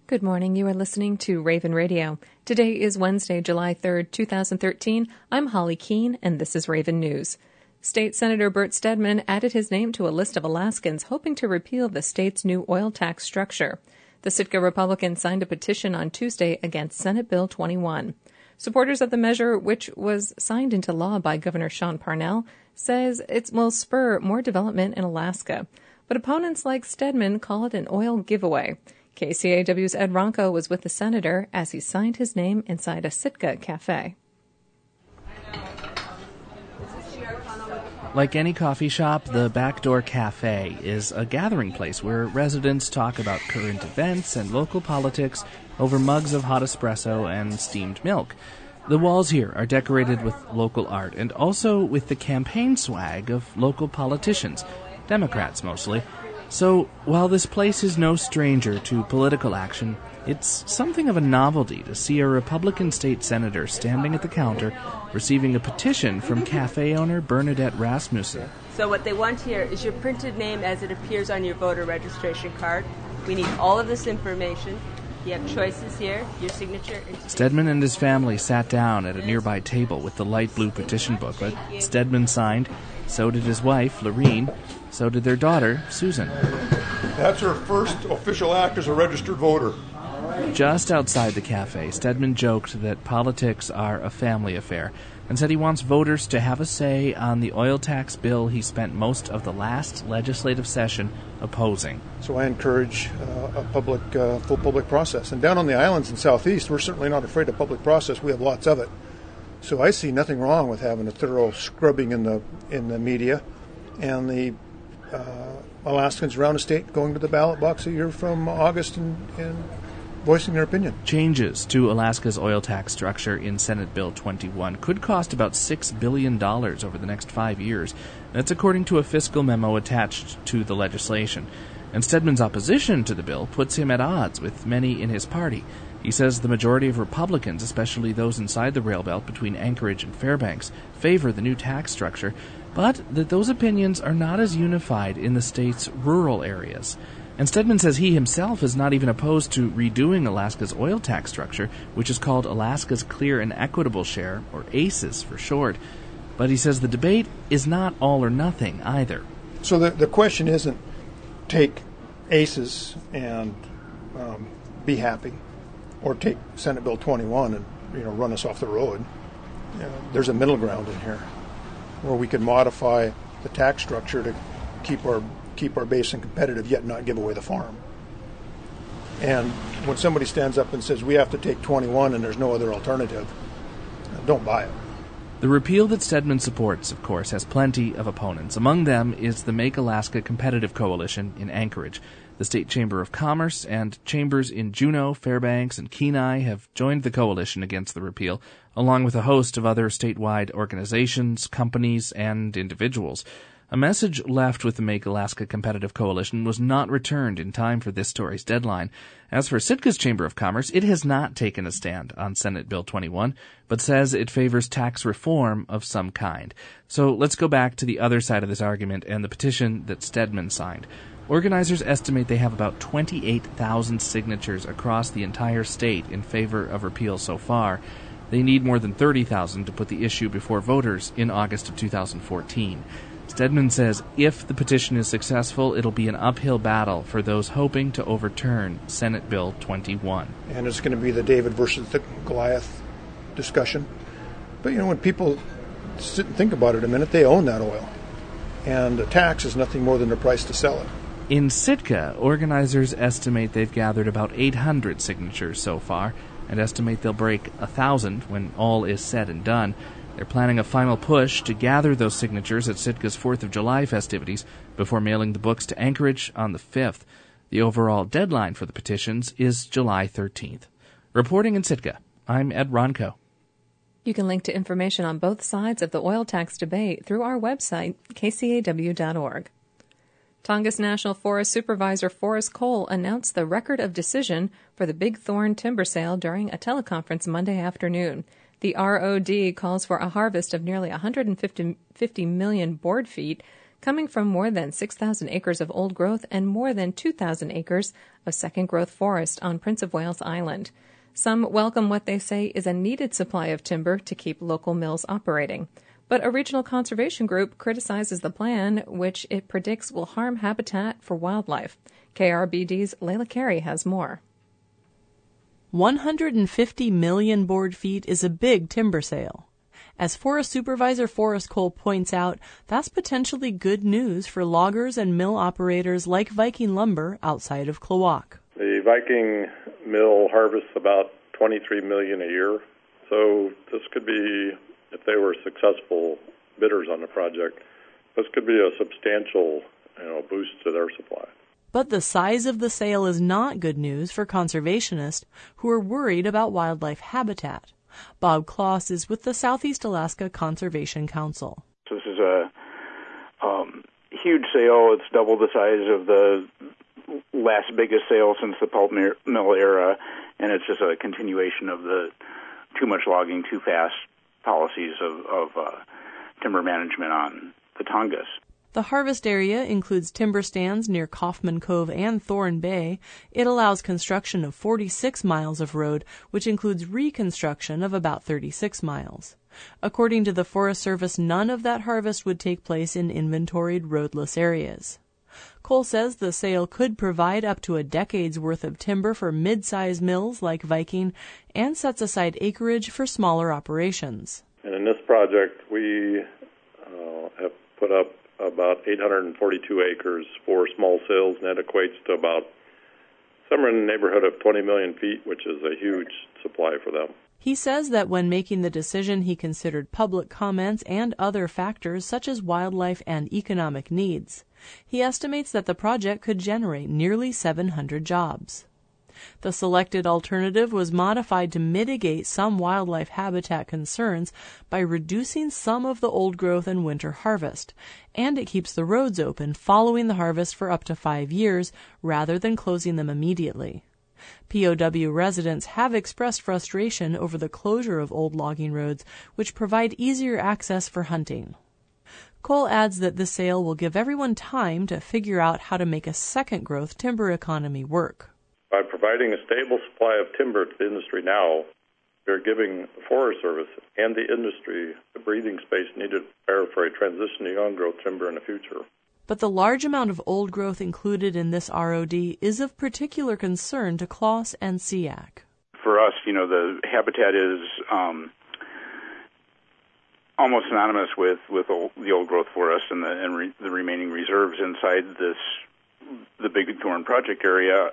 Good morning. You are listening to Raven Radio. Today is Wednesday, July 3rd, 2013. I'm Holly Keene, and this is Raven News. State Senator Bert Stedman added his name to a list of Alaskans hoping to repeal the state's new oil tax structure. The Sitka Republicans signed a petition on Tuesday against Senate Bill 21. Supporters of the measure, which was signed into law by Governor Sean Parnell, says it will spur more development in Alaska. But opponents like Stedman call it an oil giveaway. KCAW's Ed Ronco was with the senator as he signed his name inside a Sitka cafe. Like any coffee shop, the Backdoor Cafe is a gathering place where residents talk about current events and local politics over mugs of hot espresso and steamed milk. The walls here are decorated with local art and also with the campaign swag of local politicians, Democrats mostly. So, while this place is no stranger to political action, it's something of a novelty to see a Republican state senator standing at the counter receiving a petition from cafe owner Bernadette Rasmussen. So what they want here is your printed name as it appears on your voter registration card. We need all of this information. You have choices here, your signature. Stedman and his family sat down at a nearby table with the light blue petition booklet. Stedman signed. So did his wife, Lorene. So did their daughter, Susan. That's her first official act as a registered voter. Just outside the cafe, Stedman joked that politics are a family affair and said he wants voters to have a say on the oil tax bill he spent most of the last legislative session opposing. So I encourage a full public process. And down on the islands in Southeast, we're certainly not afraid of public process. We have lots of it. So I see nothing wrong with having a thorough scrubbing in the media, and the Alaskans around the state going to the ballot box a year from August and voicing their opinion. Changes to Alaska's oil tax structure in Senate Bill 21 could cost about $6 billion over the next 5 years. That's according to a fiscal memo attached to the legislation. And Stedman's opposition to the bill puts him at odds with many in his party. He says the majority of Republicans, especially those inside the rail belt between Anchorage and Fairbanks, favor the new tax structure, but that those opinions are not as unified in the state's rural areas. And Stedman says he himself is not even opposed to redoing Alaska's oil tax structure, which is called Alaska's Clear and Equitable Share, or ACES for short. But he says the debate is not all or nothing either. So the question isn't take ACES and be happy, or take Senate Bill 21 and run us off the road. There's a middle ground in here where we can modify the tax structure to keep our basin competitive yet not give away the farm. And when somebody stands up and says we have to take 21 and there's no other alternative, don't buy it. The repeal that Stedman supports, of course, has plenty of opponents. Among them is the Make Alaska Competitive Coalition in Anchorage. The State Chamber of Commerce and chambers in Juneau, Fairbanks, and Kenai have joined the coalition against the repeal, along with a host of other statewide organizations, companies, and individuals. A message left with the Make Alaska Competitive Coalition was not returned in time for this story's deadline. As for Sitka's Chamber of Commerce, it has not taken a stand on Senate Bill 21, but says it favors tax reform of some kind. So let's go back to the other side of this argument and the petition that Stedman signed. Organizers estimate they have about 28,000 signatures across the entire state in favor of repeal so far. They need more than 30,000 to put the issue before voters in August of 2014. Stedman says if the petition is successful, it'll be an uphill battle for those hoping to overturn Senate Bill 21. And it's going to be the David versus the Goliath discussion. But, when people sit and think about it a minute, they own that oil. And the tax is nothing more than the price to sell it. In Sitka, organizers estimate they've gathered about 800 signatures so far and estimate they'll break 1,000 when all is said and done. They're planning a final push to gather those signatures at Sitka's 4th of July festivities before mailing the books to Anchorage on the 5th. The overall deadline for the petitions is July 13th. Reporting in Sitka, I'm Ed Ronco. You can link to information on both sides of the oil tax debate through our website, kcaw.org. Tongass National Forest Supervisor Forrest Cole announced the record of decision for the Big Thorn timber sale during a teleconference Monday afternoon. The ROD calls for a harvest of nearly 150 million board feet, coming from more than 6,000 acres of old growth and more than 2,000 acres of second growth forest on Prince of Wales Island. Some welcome what they say is a needed supply of timber to keep local mills operating. But a regional conservation group criticizes the plan, which it predicts will harm habitat for wildlife. KRBD's Layla Carey has more. 150 million board feet is a big timber sale. As Forest Supervisor Forrest Cole points out, that's potentially good news for loggers and mill operators like Viking Lumber outside of Klawock. The Viking mill harvests about 23 million a year, so this could be, if they were successful bidders on the project, this could be a substantial boost to their supply. But the size of the sale is not good news for conservationists who are worried about wildlife habitat. Bob Kloss is with the Southeast Alaska Conservation Council. This is a huge sale. It's double the size of the last biggest sale since the pulp mill era, and it's just a continuation of the too much logging, too fast policies of timber management on the Tongass. The harvest area includes timber stands near Kaufman Cove and Thorn Bay. It allows construction of 46 miles of road, which includes reconstruction of about 36 miles. According to the Forest Service, none of that harvest would take place in inventoried roadless areas. Cole says the sale could provide up to a decade's worth of timber for mid-size mills like Viking and sets aside acreage for smaller operations. And in this project, we have put up about 842 acres for small sales, and that equates to about somewhere in the neighborhood of 20 million feet, which is a huge supply for them. He says that when making the decision, he considered public comments and other factors such as wildlife and economic needs. He estimates that the project could generate nearly 700 jobs. The selected alternative was modified to mitigate some wildlife habitat concerns by reducing some of the old growth and winter harvest, and it keeps the roads open following the harvest for up to 5 years rather than closing them immediately. POW residents have expressed frustration over the closure of old logging roads, which provide easier access for hunting. Cole adds that the sale will give everyone time to figure out how to make a second growth timber economy work. By providing a stable supply of timber to the industry now, we're giving the Forest Service and the industry the breathing space needed to prepare for a transition to young growth timber in the future. But the large amount of old growth included in this ROD is of particular concern to Kloss and SEAC. For us, the habitat is almost synonymous with the old growth forest and the remaining reserves inside the Big Thorn project area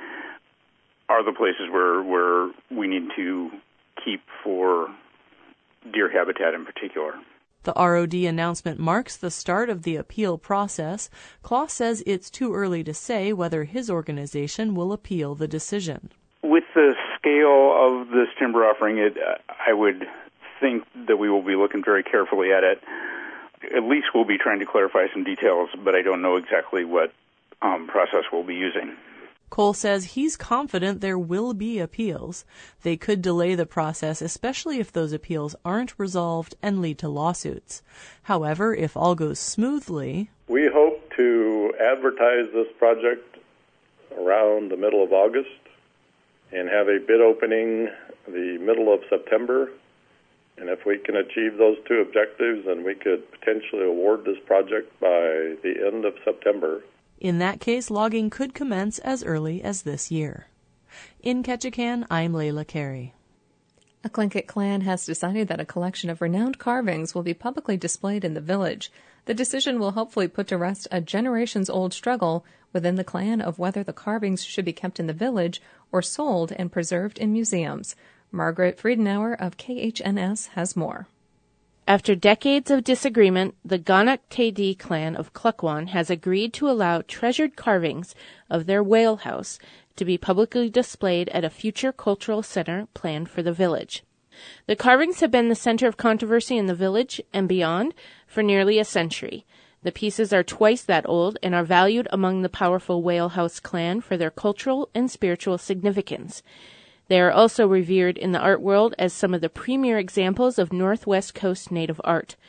are the places where we need to keep for deer habitat in particular. The ROD announcement marks the start of the appeal process. Kloss says it's too early to say whether his organization will appeal the decision. With the scale of this timber offering, I would think that we will be looking very carefully at it. At least we'll be trying to clarify some details, but I don't know exactly what process we'll be using. Cole says he's confident there will be appeals. They could delay the process, especially if those appeals aren't resolved and lead to lawsuits. However, if all goes smoothly... We hope to advertise this project around the middle of August and have a bid opening the middle of September. And if we can achieve those two objectives, then we could potentially award this project by the end of September. In that case, logging could commence as early as this year. In Ketchikan, I'm Layla Carey. A Tlingit clan has decided that a collection of renowned carvings will be publicly displayed in the village. The decision will hopefully put to rest a generations-old struggle within the clan of whether the carvings should be kept in the village or sold and preserved in museums. Margaret Friedenauer of KHNS has more. After decades of disagreement, the Ganak Tedi clan of Klukwan has agreed to allow treasured carvings of their whale house to be publicly displayed at a future cultural center planned for the village. The carvings have been the center of controversy in the village and beyond for nearly a century. The pieces are twice that old and are valued among the powerful whale house clan for their cultural and spiritual significance. They are also revered in the art world as some of the premier examples of Northwest Coast native art.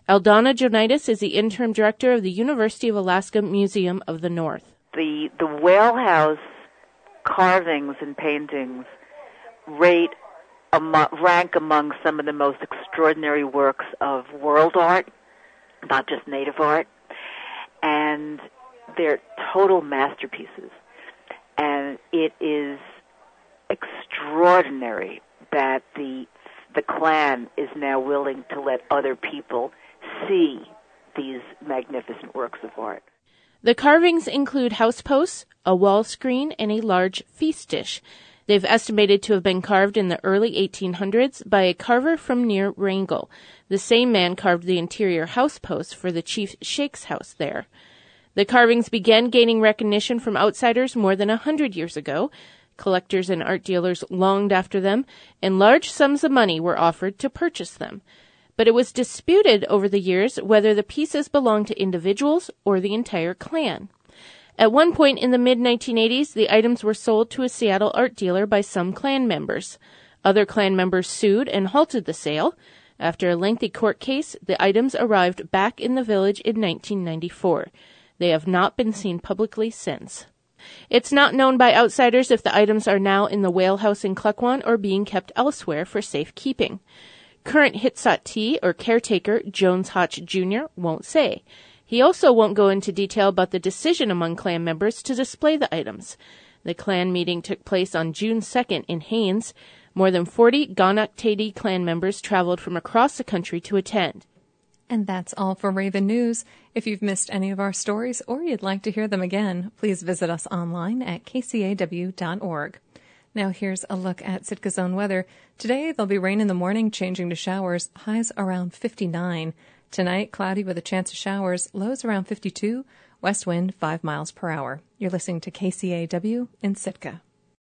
Aldana Jonitis is the interim director of the University of Alaska Museum of the North. The whalehouse carvings and paintings rank among some of the most extraordinary works of world art, not just native art, and they're total masterpieces. And it is extraordinary that the Klan is now willing to let other people see these magnificent works of art. The carvings include house posts, a wall screen, and a large feast dish. They've estimated to have been carved in the early 1800s by a carver from near Wrangell. The same man carved the interior house posts for the Chief Sheikh's house there. The carvings began gaining recognition from outsiders more than 100 years ago. Collectors and art dealers longed after them, and large sums of money were offered to purchase them. But it was disputed over the years whether the pieces belonged to individuals or the entire Klan. At one point in the mid-1980s, the items were sold to a Seattle art dealer by some Klan members. Other Klan members sued and halted the sale. After a lengthy court case, the items arrived back in the village in 1994. They have not been seen publicly since. It's not known by outsiders if the items are now in the whale house in Klukwan or being kept elsewhere for safekeeping. Current Hitsat or caretaker Jones Hotch Jr. won't say. He also won't go into detail about the decision among Klan members to display the items. The Klan meeting took place on June 2nd in Haines. More than 40 Gahnak Tedi Klan members traveled from across the country to attend. And that's all for Raven News. If you've missed any of our stories or you'd like to hear them again, please visit us online at kcaw.org. Now here's a look at Sitka's own weather. Today there'll be rain in the morning, changing to showers, highs around 59. Tonight, cloudy with a chance of showers, lows around 52, west wind 5 miles per hour. You're listening to KCAW in Sitka.